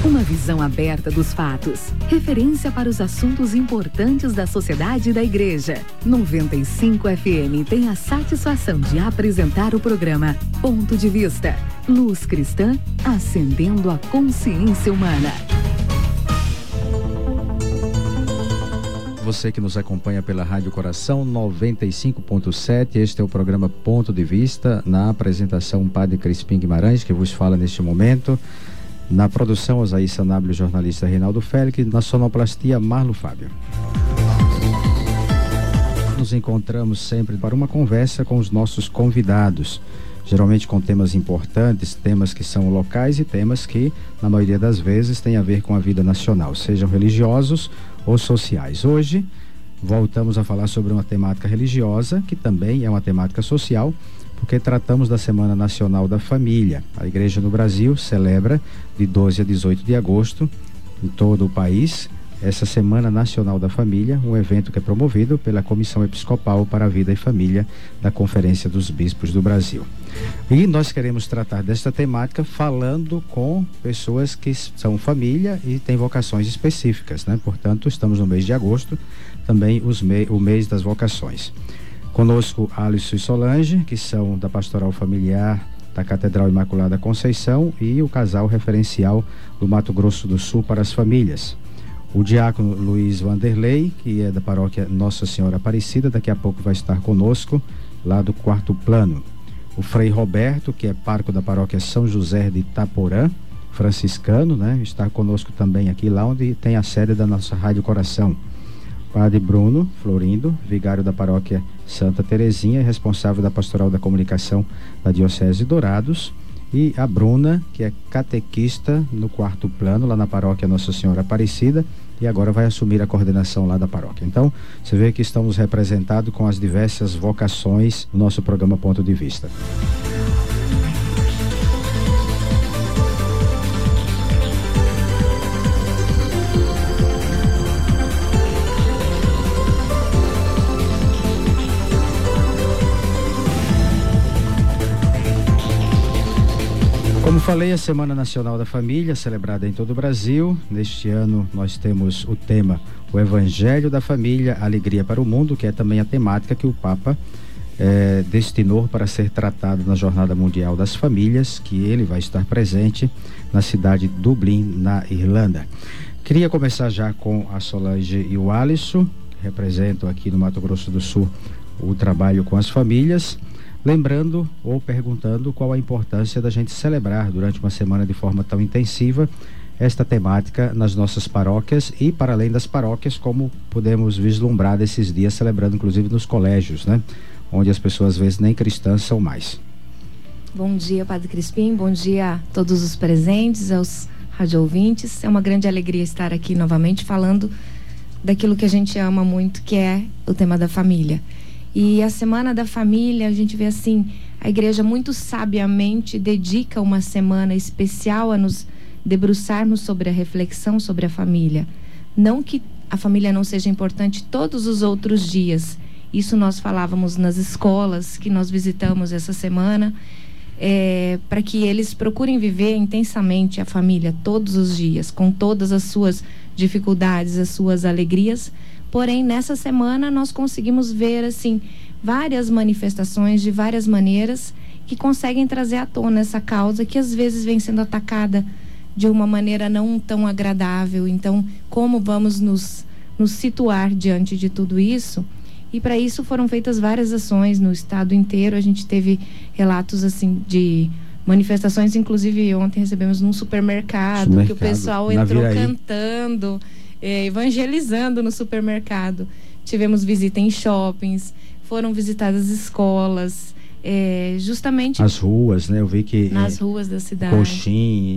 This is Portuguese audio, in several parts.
Uma visão aberta dos fatos. Referência para os assuntos importantes da sociedade e da igreja. 95 FM tem a satisfação de apresentar o programa Ponto de Vista. Luz cristã, acendendo a consciência humana. Você que nos acompanha pela Rádio Coração 95.7, este é o programa Ponto de Vista, na apresentação Padre Crispim Guimarães, que vos fala neste momento, na produção Osaí Sanabile, jornalista Reinaldo Félix, na sonoplastia Marlo Fábio. Nos encontramos sempre para uma conversa com os nossos convidados, geralmente com temas importantes, temas que são locais e temas que, na maioria das vezes, têm a ver com a vida nacional, sejam religiosos ou sociais. Hoje, voltamos a falar sobre uma temática religiosa, que também é uma temática social, porque tratamos da Semana Nacional da Família. A Igreja no Brasil celebra de 12 a 18 de agosto, em todo o país, essa Semana Nacional da Família, um evento que é promovido pela Comissão Episcopal para a Vida e Família da Conferência dos Bispos do Brasil. E nós queremos tratar desta temática falando com pessoas que são família e têm vocações específicas, né? Portanto, estamos no mês de agosto, também o mês das vocações. Conosco Alisson e Solange, que são da Pastoral Familiar da Catedral Imaculada Conceição, e o casal referencial do Mato Grosso do Sul para as famílias. O diácono Luiz Vanderlei, que é da paróquia Nossa Senhora Aparecida, daqui a pouco vai estar conosco, lá do Quarto Plano. O Frei Roberto, que é pároco da paróquia São José de Itaporã, franciscano, né? Está conosco também aqui, lá onde tem a sede da nossa Rádio Coração. Padre Bruno Florindo, vigário da paróquia Santa Terezinha, responsável da Pastoral da Comunicação da Diocese de Dourados. E a Bruna, que é catequista no Quarto Plano, lá na paróquia Nossa Senhora Aparecida, e agora vai assumir a coordenação lá da paróquia. Então, você vê que estamos representados com as diversas vocações no nosso programa Ponto de Vista. Como falei, a Semana Nacional da Família, celebrada em todo o Brasil. Neste ano nós temos o tema O Evangelho da Família, Alegria para o Mundo, que é também a temática que o Papa destinou para ser tratado na Jornada Mundial das Famílias, que ele vai estar presente na cidade de Dublin, na Irlanda. Queria começar já com a Solange e o Alisson, que representam aqui no Mato Grosso do Sul o trabalho com as famílias. Lembrando ou perguntando qual a importância da gente celebrar durante uma semana de forma tão intensiva esta temática nas nossas paróquias e para além das paróquias, como podemos vislumbrar desses dias, celebrando inclusive nos colégios, né? Onde as pessoas às vezes nem cristãs são mais. Bom dia, Padre Crispim, bom dia a todos os presentes, aos rádio-ouvintes. É uma grande alegria estar aqui novamente falando daquilo que a gente ama muito, que é o tema da família. E a Semana da Família, a gente vê assim, a igreja muito sabiamente dedica uma semana especial a nos debruçarmos sobre a reflexão sobre a família. Não que a família não seja importante todos os outros dias. Isso nós falávamos nas escolas que nós visitamos essa semana, para que eles procurem viver intensamente a família todos os dias, com todas as suas dificuldades, as suas alegrias. Porém, nessa semana nós conseguimos ver assim várias manifestações de várias maneiras que conseguem trazer à tona essa causa que às vezes vem sendo atacada de uma maneira não tão agradável. Então, como vamos nos situar diante de tudo isso? E para isso foram feitas várias ações no estado inteiro. A gente teve relatos assim de manifestações, inclusive ontem recebemos num supermercado que o pessoal entrou cantando, evangelizando no supermercado. Tivemos visita em shoppings, foram visitadas escolas, justamente as ruas, né? Eu vi que nas ruas da cidade. Coxim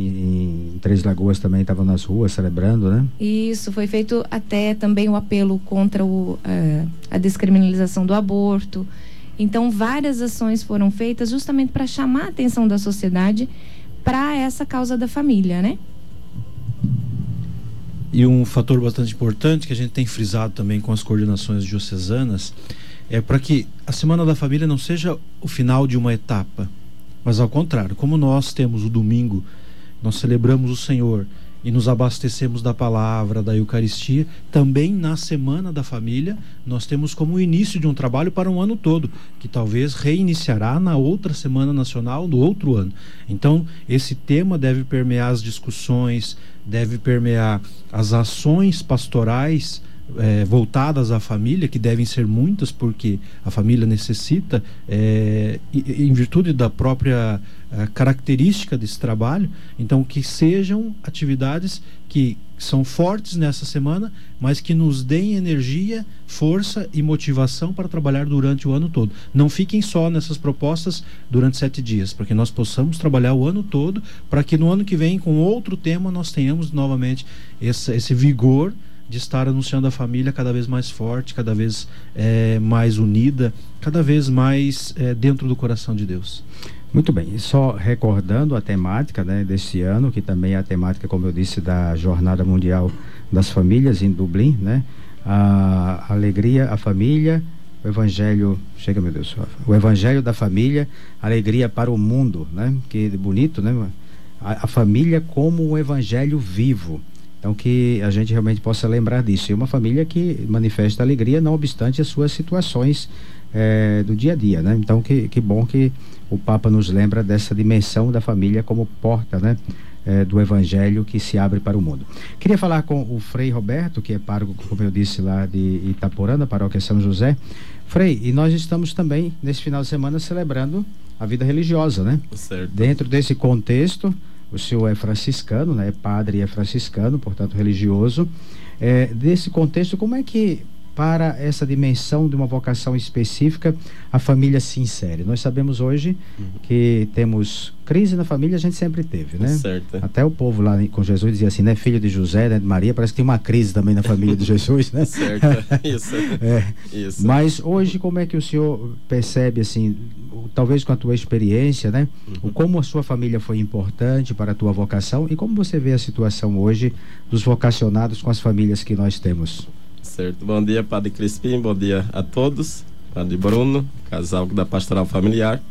em Três Lagoas também estavam nas ruas celebrando, né? Isso, foi feito até também o apelo contra a descriminalização do aborto. Então, várias ações foram feitas justamente para chamar a atenção da sociedade para essa causa da família, né? E um fator bastante importante que a gente tem frisado também com as coordenações diocesanas é para que a Semana da Família não seja o final de uma etapa, mas ao contrário, como nós temos o domingo, nós celebramos o Senhor e nos abastecemos da palavra, da Eucaristia, também na Semana da Família nós temos como o início de um trabalho para um ano todo, que talvez reiniciará na outra Semana Nacional do outro ano. Então esse tema deve permear as discussões, deve permear as ações pastorais voltadas à família, que devem ser muitas, porque a família necessita, em virtude da própria característica desse trabalho. Então, que sejam atividades que são fortes nessa semana, mas que nos deem energia, força e motivação para trabalhar durante o ano todo. Não fiquem só nessas propostas durante 7 dias, para que nós possamos trabalhar o ano todo, para que no ano que vem, com outro tema, nós tenhamos novamente esse vigor de estar anunciando a família cada vez mais forte, cada vez mais unida, cada vez mais dentro do coração de Deus. Muito bem, e só recordando a temática, né, desse ano, que também é a temática, como eu disse, da Jornada Mundial das Famílias em Dublin, né? A alegria, a família, o Evangelho, chega meu Deus, o Evangelho da família, alegria para o mundo, né? Que bonito, né? A família como um Evangelho vivo. Então, que a gente realmente possa lembrar disso. E uma família que manifesta alegria, não obstante as suas situações do dia a dia, né? Então, que bom que o Papa nos lembra dessa dimensão da família como porta, né? Do Evangelho que se abre para o mundo. Queria falar com o Frei Roberto, que é pároco, como eu disse, lá de Itaporã, da paróquia São José. Frei, e nós estamos também, nesse final de semana, celebrando a vida religiosa, né? Certo. Dentro desse contexto, o senhor é franciscano, né? Padre e é franciscano, portanto religioso. Desse contexto, como é que, para essa dimensão de uma vocação específica, a família se insere? Nós sabemos hoje que temos crise na família, a gente sempre teve, né? Certo. Até o povo lá com Jesus dizia assim, né? Filho de José, né? De Maria, parece que tem uma crise também na família de Jesus, né? Certo, isso. Isso. Mas hoje, como é que o senhor percebe, assim, talvez com a tua experiência, né? Como a sua família foi importante para a tua vocação e como você vê a situação hoje dos vocacionados com as famílias que nós temos? Certo. Bom dia, Padre Crispim, bom dia a todos. Padre Bruno, casal da Pastoral Familiar,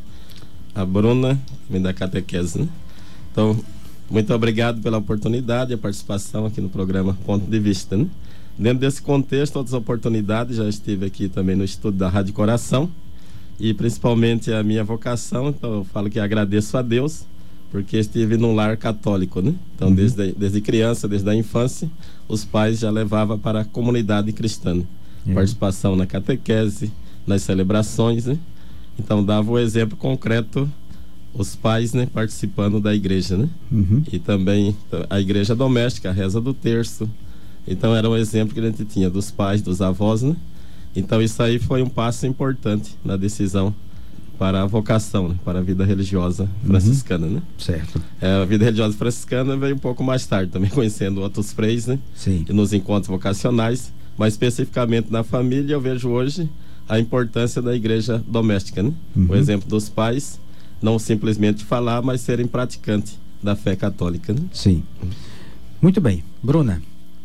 a Bruna, da catequese, né? Então, muito obrigado pela oportunidade e a participação aqui no programa Ponto de Vista, né? Dentro desse contexto, outras oportunidades, já estive aqui também no estúdio da Rádio Coração e principalmente a minha vocação, então eu falo que agradeço a Deus porque estive num lar católico, né? Então, desde criança, desde a infância, os pais já levavam para a comunidade cristã, né? Participação na catequese, nas celebrações, né? Então, dava o exemplo concreto, os pais, né, participando da igreja, né? E também a igreja doméstica, a reza do terço. Então, era um exemplo que a gente tinha dos pais, dos avós, né? Então, isso aí foi um passo importante na decisão para a vocação, né? Para a vida religiosa franciscana, né? Certo. A vida religiosa franciscana veio um pouco mais tarde, também conhecendo outros freis, né? Sim. E nos encontros vocacionais, mas especificamente na família, eu vejo hoje a importância da igreja doméstica, né? O exemplo dos pais, não simplesmente falar, mas serem praticantes da fé católica, né? Sim. Muito bem. Bruna,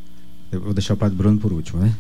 eu vou deixar o Padre Bruno por último, né?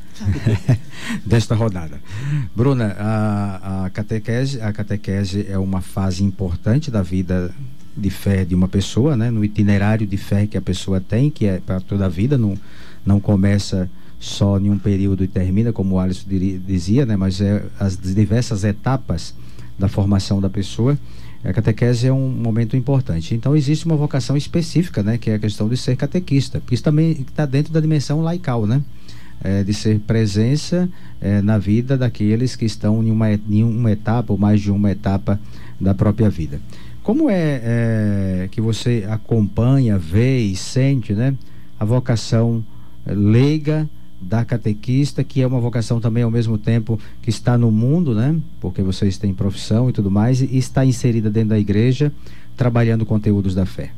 Desta rodada. Bruna, a catequese é uma fase importante da vida de fé de uma pessoa, né? No itinerário de fé que a pessoa tem, que é para toda a vida, não começa só em um período e termina, como o Alisson dizia, né? Mas as diversas etapas da formação da pessoa. A catequese é um momento importante. Então existe uma vocação específica, né? Que é a questão de ser catequista, porque isso também está dentro da dimensão laical, né? De ser presença na vida daqueles que estão em uma etapa ou mais de uma etapa da própria vida. Como é que você acompanha, vê e sente, né? A vocação leiga da catequista, que é uma vocação também ao mesmo tempo que está no mundo, né? Porque vocês têm profissão e tudo mais, e está inserida dentro da igreja, trabalhando conteúdos da fé.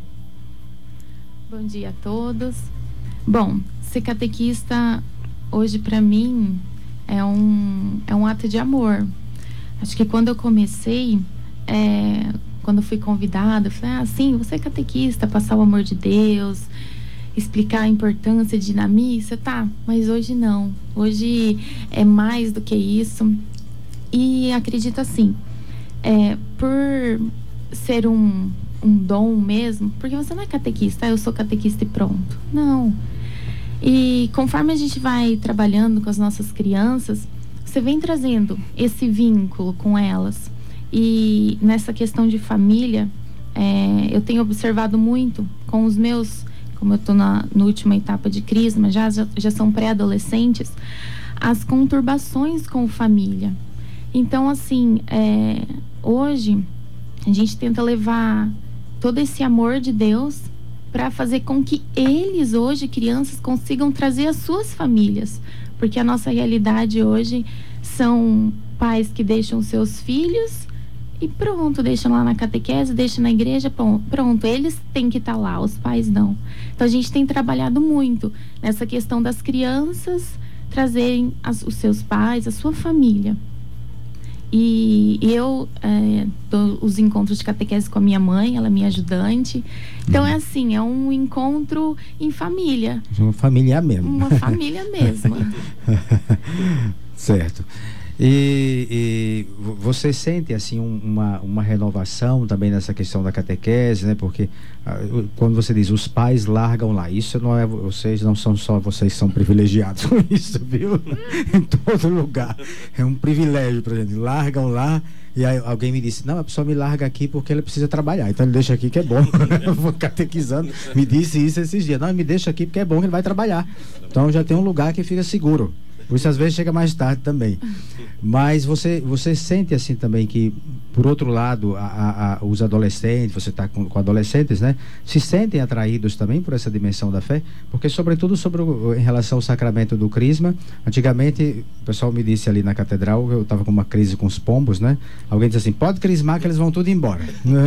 Bom dia a todos. Bom, ser catequista hoje para mim é um ato de amor. Acho que quando eu comecei, quando eu fui convidada, eu falei, sim, você é catequista, passar o amor de Deus, explicar a importância de ir na missa, tá, mas hoje não. Hoje é mais do que isso. E acredito assim, por ser um um dom mesmo, porque você não é catequista, eu sou catequista e pronto. Não. E conforme a gente vai trabalhando com as nossas crianças, você vem trazendo esse vínculo com elas. E nessa questão de família, eu tenho observado muito com os meus, como eu estou na última etapa de crisma, já são pré-adolescentes, as conturbações com família. Então, assim, hoje a gente tenta levar todo esse amor de Deus para fazer com que eles hoje, crianças, consigam trazer as suas famílias. Porque a nossa realidade hoje são pais que deixam seus filhos e pronto, deixam lá na catequese, deixam na igreja, pronto, eles têm que estar lá, os pais não. Então a gente tem trabalhado muito nessa questão das crianças trazerem os seus pais, a sua família. E eu dou os encontros de catequese com a minha mãe, ela é minha ajudante. Então é assim, é um encontro em família. Uma família mesmo. Uma família mesmo. Certo. E você sente assim uma renovação também nessa questão da catequese, né? Porque quando você diz os pais largam lá, isso não é, vocês não são só vocês que são privilegiados com isso, viu? Em todo lugar é um privilégio, por exemplo, largam lá. E aí alguém me disse, não, a pessoa me larga aqui porque ele precisa trabalhar, então ele deixa aqui que é bom. Eu vou catequizando, me disse isso esses dias, não, me deixa aqui porque é bom que ele vai trabalhar, então já tem um lugar que fica seguro. Por isso às vezes chega mais tarde também. Mas você sente assim também que, por outro lado, os adolescentes, você está com adolescentes, né? Se sentem atraídos também por essa dimensão da fé? Porque sobretudo em relação ao sacramento do crisma, antigamente o pessoal me disse ali na catedral, eu estava com uma crise com os pombos, né? Alguém disse assim, pode crismar que eles vão tudo embora.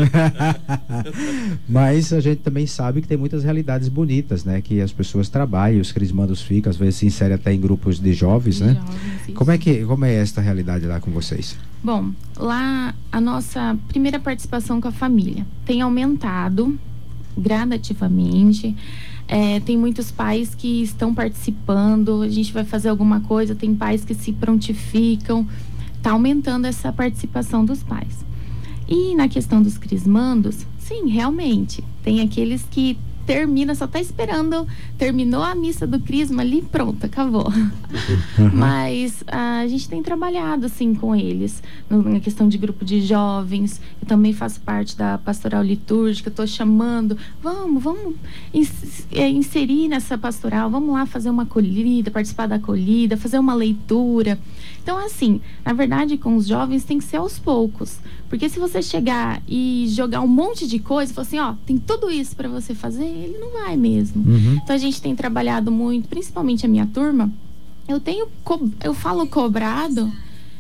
Mas a gente também sabe que tem muitas realidades bonitas, né? Que as pessoas trabalham, os crismandos ficam, às vezes se inserem até em grupos de jovens, né? Como é esta realidade lá com vocês? Bom, lá a nossa primeira participação com a família tem aumentado gradativamente. Tem muitos pais que estão participando, a gente vai fazer alguma coisa, tem pais que se prontificam, está aumentando essa participação dos pais. E na questão dos crismandos, sim, realmente, tem aqueles que só tá esperando, terminou a missa do crisma ali, pronto, acabou. Mas a gente tem trabalhado assim com eles, na questão de grupo de jovens. Eu também faço parte da pastoral litúrgica, estou chamando, vamos inserir nessa pastoral, vamos lá fazer uma acolhida, participar da acolhida, fazer uma leitura. Então, assim, na verdade, com os jovens tem que ser aos poucos. Porque se você chegar e jogar um monte de coisa, falar assim, ó, tem tudo isso para você fazer, ele não vai mesmo. Então, a gente tem trabalhado muito, principalmente a minha turma. Eu tenho cobrado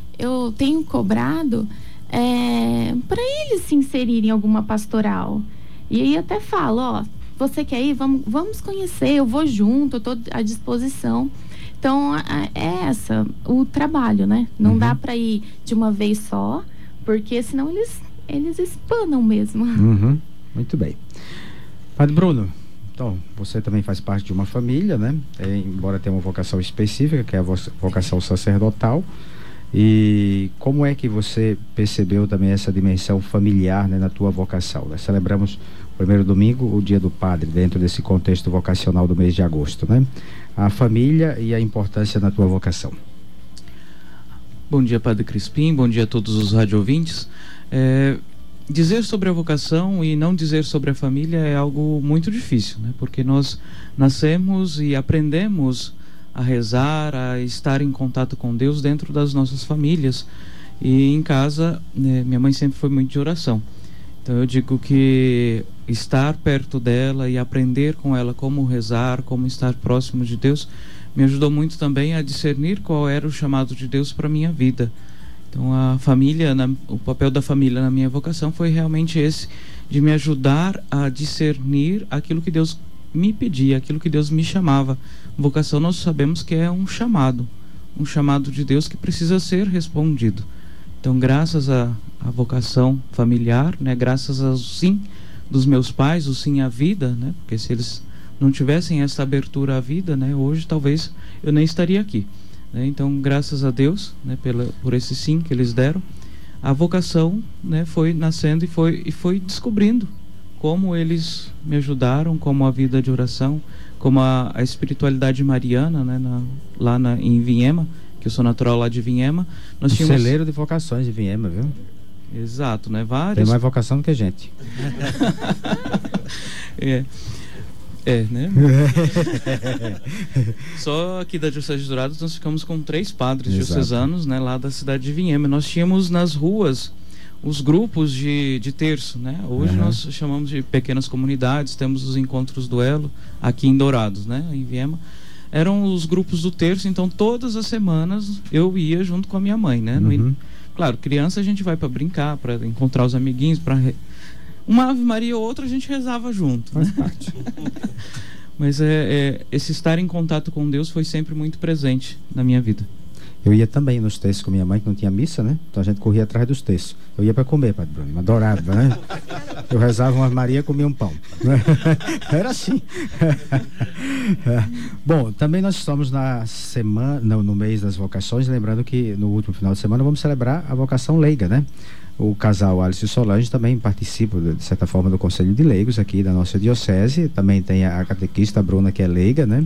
para eles se inserirem em alguma pastoral. E aí até falo, ó, você quer ir? Vamos conhecer, eu vou junto, eu tô à disposição. Então, é o trabalho, né? Não dá para ir de uma vez só, porque senão eles espanam mesmo. Muito bem. Padre Bruno, então, você também faz parte de uma família, né? Embora tenha uma vocação específica, que é a vocação sacerdotal. E como é que você percebeu também essa dimensão familiar, né, na tua vocação? Nós celebramos o primeiro domingo, o Dia do Padre, dentro desse contexto vocacional do mês de agosto, né? A família e a importância na tua vocação. Bom dia, Padre Crispim, bom dia a todos os radiovintes. Dizer sobre a vocação e não dizer sobre a família é algo muito difícil, né? Porque nós nascemos e aprendemos a rezar, a estar em contato com Deus dentro das nossas famílias. E em casa, minha mãe sempre foi muito de oração. Então eu digo que estar perto dela e aprender com ela como rezar, como estar próximo de Deus, me ajudou muito também a discernir qual era o chamado de Deus para a minha vida. Então a família, o papel da família na minha vocação foi realmente esse, de me ajudar a discernir aquilo que Deus me pedia, aquilo que Deus me chamava. Vocação nós sabemos que é um chamado de Deus que precisa ser respondido. Então graças à vocação familiar, né, graças ao sim dos meus pais, o sim à vida, né, porque se eles não tivessem essa abertura à vida, né, hoje talvez eu nem estaria aqui. Então, graças a Deus, né, por esse sim que eles deram, a vocação, né, foi nascendo e foi descobrindo como eles me ajudaram, como a vida de oração, como a espiritualidade mariana, né, em Vinhema, que eu sou natural lá de Vinhema. Nós tínhamos... Celeiro de vocações de Vinhema, viu? Exato, né? Várias... Tem mais vocação do que gente. Né? Só aqui da Diocese de Dourados nós ficamos com 3 padres diocesanos, né, lá da cidade de Vinhema. Nós tínhamos nas ruas os grupos de terço, né? Hoje nós chamamos de pequenas comunidades, temos os encontros do Elo aqui em Dourados, né, em Vinhema. Eram os grupos do terço, então todas as semanas eu ia junto com a minha mãe, né? Claro, criança a gente vai para brincar, para encontrar os amiguinhos, para uma Ave Maria ou outra a gente rezava junto. Faz parte. Mas esse estar em contato com Deus foi sempre muito presente na minha vida. Eu ia também nos textos com minha mãe, que não tinha missa, né? Então a gente corria atrás dos textos. Eu ia para comer, Padre Bruno, adorava, né? Eu rezava uma Ave Maria e comia um pão. Era assim. Bom, também nós estamos no mês das vocações, lembrando que no último final de semana vamos celebrar a vocação leiga, né? O casal Alice e Solange também participa, de certa forma, do Conselho de Leigos aqui da nossa diocese. Também tem a catequista Bruna, que é leiga, né?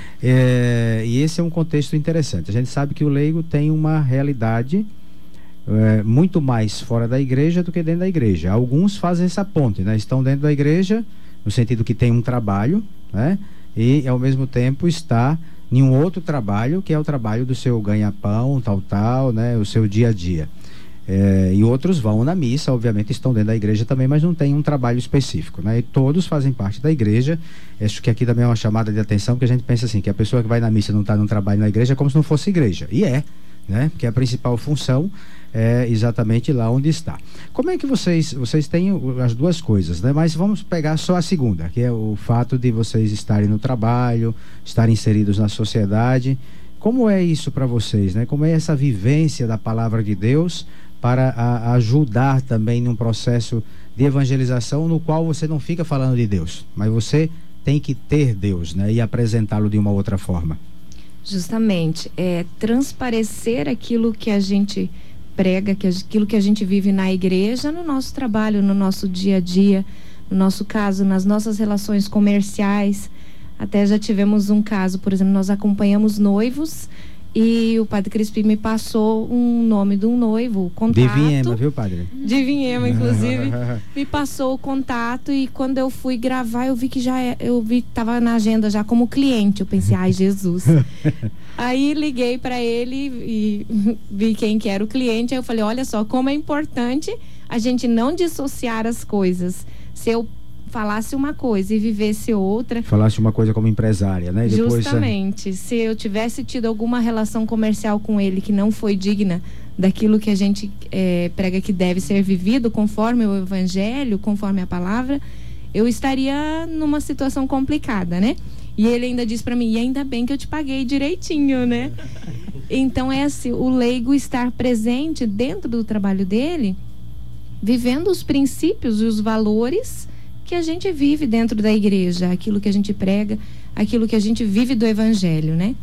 E esse é um contexto interessante. A gente sabe que o leigo tem uma realidade muito mais fora da igreja do que dentro da igreja. Alguns fazem essa ponte, né? Estão dentro da igreja, no sentido que tem um trabalho, né? E ao mesmo tempo está em um outro trabalho, que é o trabalho do seu ganha-pão, tal, né? O seu dia a dia. E outros vão na missa, obviamente estão dentro da igreja também, mas não tem um trabalho específico, né? E todos fazem parte da igreja. Acho que aqui também é uma chamada de atenção, porque a gente pensa assim, que a pessoa que vai na missa e não está num trabalho na igreja é como se não fosse igreja. E né? Porque a principal função é exatamente lá onde está. Como é que vocês têm as duas coisas, né? Mas vamos pegar só a segunda, que é o fato de vocês estarem no trabalho, estarem inseridos na sociedade. Como é isso para vocês, né? Como é essa vivência da palavra de Deus para ajudar também num processo de evangelização no qual você não fica falando de Deus, mas você tem que ter Deus, né? E apresentá-lo de uma outra forma. Justamente, transparecer aquilo que a gente prega, aquilo que a gente vive na igreja, no nosso trabalho, no nosso dia a dia, no nosso caso, nas nossas relações comerciais. Até já tivemos um caso, por exemplo, nós acompanhamos noivos e o Padre Crispim me passou um nome de um noivo, o contato. De Vinhema, viu, Padre? De Vinhema, inclusive. Me passou o contato e quando eu fui gravar, eu vi que estava na agenda já como cliente. Eu pensei, ai, Jesus. Aí liguei para ele e vi quem que era o cliente. Aí eu falei, olha só, como é importante a gente não dissociar as coisas. Se eu falasse uma coisa e vivesse outra. Falasse uma coisa como empresária, né? E depois, justamente. Se eu tivesse tido alguma relação comercial com ele que não foi digna daquilo que a gente prega que deve ser vivido conforme o Evangelho, conforme a palavra, eu estaria numa situação complicada, né? E ele ainda disse para mim, e ainda bem que eu te paguei direitinho, né? Então é assim, o leigo estar presente dentro do trabalho dele, vivendo os princípios e os valores que a gente vive dentro da igreja, aquilo que a gente prega, aquilo que a gente vive do Evangelho, né?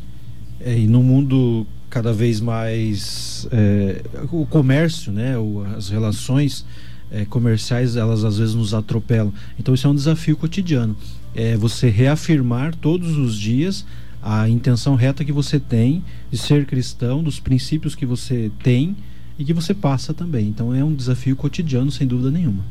E no mundo cada vez mais o comércio, né? As relações comerciais, elas às vezes nos atropelam. Então isso é um desafio cotidiano. É você reafirmar todos os dias a intenção reta que você tem de ser cristão, dos princípios que você tem e que você passa também. Então é um desafio cotidiano, sem dúvida nenhuma.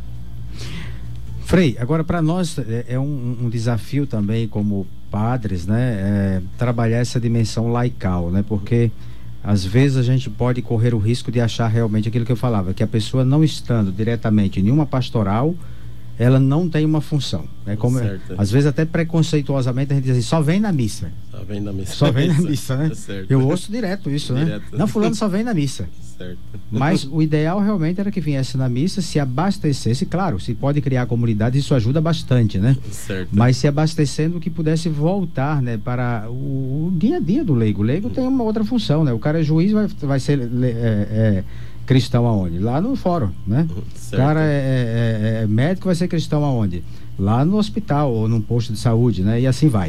Frei, agora para nós é um desafio também como padres, né? Trabalhar essa dimensão laical, né? Porque às vezes a gente pode correr o risco de achar realmente aquilo que eu falava, que a pessoa não estando diretamente em nenhuma pastoral, ela não tem uma função, né? Como às vezes até preconceituosamente a gente diz assim, só vem na missa. Só vem na missa. Só vem na missa, né? Certo. Eu ouço direto isso, né? Não, fulano só vem na missa. Certo. Mas o ideal realmente era que viesse na missa, se abastecesse, claro, se pode criar comunidade, isso ajuda bastante, né? Certo. Mas se abastecendo que pudesse voltar, né, para o dia a dia do leigo. O leigo tem uma outra função, né? O cara é juiz, vai ser cristão aonde? Lá no fórum, né? Certo. O cara é médico, vai ser cristão aonde? Lá no hospital ou num posto de saúde, né? E assim vai.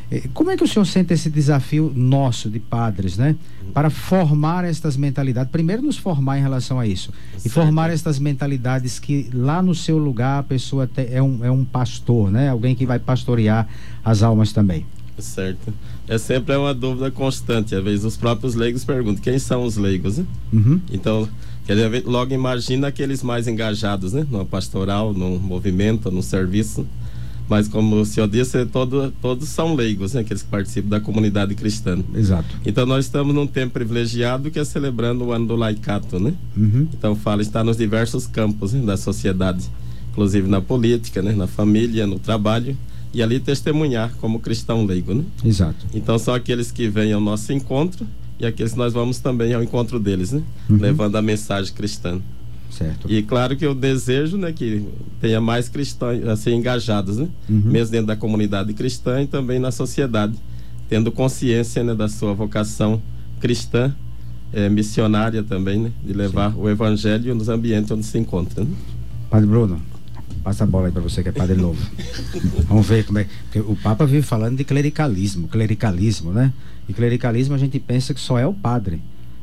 Como é que o senhor sente esse desafio nosso de padres, né? Para formar estas mentalidades, primeiro nos formar em relação a isso, e formar estas mentalidades que lá no seu lugar a pessoa é um pastor, né? Alguém que vai pastorear as almas também. Certo. É sempre uma dúvida constante. Às vezes os próprios leigos perguntam quem são os leigos, né? Então, logo imagina aqueles mais engajados, né? Numa pastoral, num movimento, num serviço. Mas como o senhor disse, todos são leigos, né? Aqueles que participam da comunidade cristã. Exato. Então nós estamos num tempo privilegiado que é celebrando o ano do laicato, né? Então está nos diversos campos, né, da sociedade, inclusive na política, né? Na família, no trabalho, e ali testemunhar como cristão leigo, né? Exato. Então são aqueles que vêm ao nosso encontro e aqueles que nós vamos também ao encontro deles, né? Levando a mensagem cristã. Certo. E claro que eu desejo, né, que tenha mais cristãos assim engajados, né? Mesmo dentro da comunidade cristã e também na sociedade, tendo consciência, né, da sua vocação cristã, missionária também, né, de levar o evangelho nos ambientes onde se encontra, né? Padre Bruno, passa a bola aí para você que é padre novo. Vamos ver como é. Porque o Papa vive falando de clericalismo, né? E clericalismo a gente pensa que só é o padre.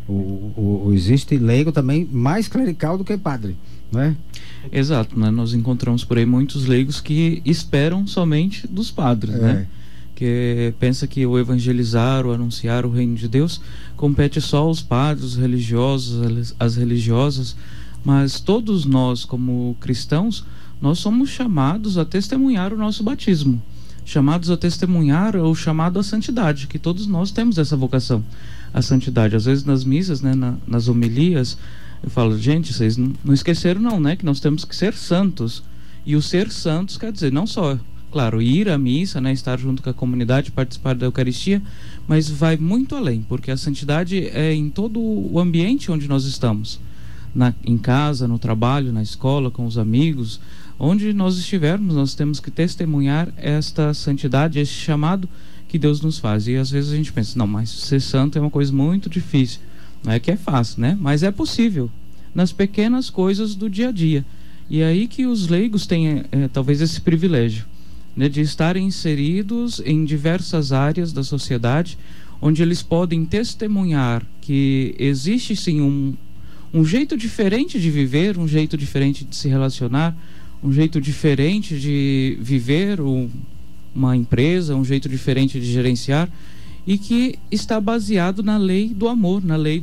Existe leigo também mais clerical do que padre, não é? Exato, né? Nós encontramos por aí muitos leigos que esperam somente dos padres, né? Que pensa que o evangelizar, o anunciar o reino de Deus compete só aos padres, os religiosos, as religiosas, mas todos nós como cristãos, nós somos chamados a testemunhar o nosso batismo, chamados a testemunhar o chamado à santidade, que todos nós temos essa vocação, a santidade. Às vezes nas missas, né, nas homilias, eu falo, gente, vocês não esqueceram não, né, que nós temos que ser santos. E o ser santos quer dizer não só, claro, ir à missa, né, estar junto com a comunidade, participar da Eucaristia, mas vai muito além, porque a santidade é em todo o ambiente onde nós estamos, em casa, no trabalho, na escola, com os amigos, onde nós estivermos, nós temos que testemunhar esta santidade, esse chamado que Deus nos faz. E às vezes a gente pensa, não, mas ser santo é uma coisa muito difícil. Não é que é fácil, né? Mas é possível, nas pequenas coisas do dia a dia. E é aí que os leigos têm talvez esse privilégio, né, de estarem inseridos em diversas áreas da sociedade, onde eles podem testemunhar que existe sim um jeito diferente de viver, um jeito diferente de se relacionar, um jeito diferente de viver uma empresa, um jeito diferente de gerenciar, e que está baseado na lei do amor, na lei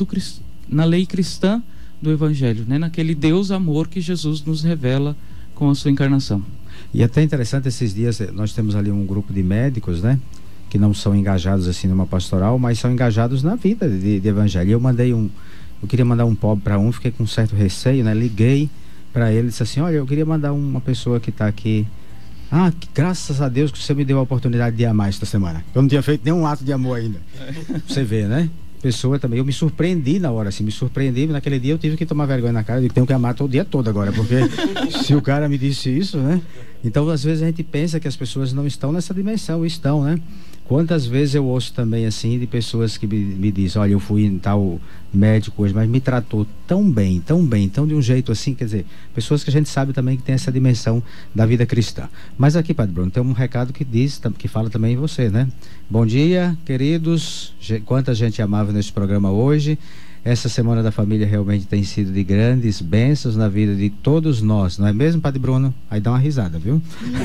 na lei cristã do Evangelho, né? Naquele Deus amor que Jesus nos revela com a sua encarnação. E até interessante, esses dias nós temos ali um grupo de médicos, né, que não são engajados assim numa pastoral, mas são engajados na vida de Evangelho. Eu queria mandar um pobre para fiquei com um certo receio, né? Liguei para ele e disse assim, olha, eu queria mandar uma pessoa que está aqui. Graças a Deus que você me deu a oportunidade de amar esta semana. Eu não tinha feito nenhum ato de amor ainda. Você vê, né? Pessoa também, eu me surpreendi na hora, assim, naquele dia eu tive que tomar vergonha na cara, eu tenho que amar todo dia todo agora, porque se o cara me disse isso, né? Então às vezes a gente pensa que as pessoas não estão nessa dimensão, estão, né? Quantas vezes eu ouço também assim de pessoas que me dizem, olha, eu fui em tal médico hoje, mas me tratou tão bem, tão de um jeito assim, quer dizer, pessoas que a gente sabe também que tem essa dimensão da vida cristã. Mas aqui, Padre Bruno, tem um recado que fala também em você, né? Bom dia, queridos, quanta gente amável nesse programa hoje. Essa Semana da Família realmente tem sido de grandes bênçãos na vida de todos nós, não é mesmo, Padre Bruno? Aí dá uma risada, viu?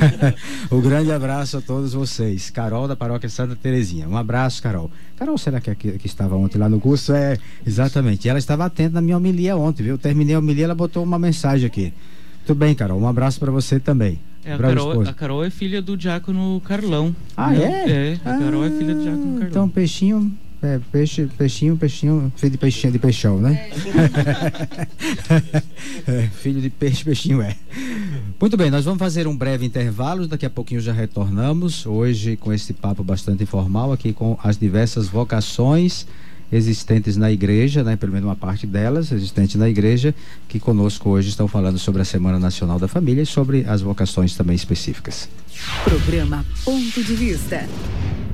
Um grande abraço a todos vocês. Carol, da Paróquia Santa Terezinha. Um abraço, Carol. Carol, será que estava ontem lá no curso? Exatamente. E ela estava atenta na minha homilia ontem, viu? Eu terminei a homilia, ela botou uma mensagem aqui. Tudo bem, Carol? Um abraço para você também. A Carol é filha do diácono Carlão. É? A Carol é filha do diácono Carlão. Então, peixinho, filho de peixinho de peixão, né? Filho de peixinho é. Muito bem, nós vamos fazer um breve intervalo, daqui a pouquinho já retornamos, hoje com esse papo bastante informal aqui com as diversas vocações existentes na igreja, né? Pelo menos uma parte delas existentes na igreja, que conosco hoje estão falando sobre a Semana Nacional da Família e sobre as vocações também específicas. Programa Ponto de Vista.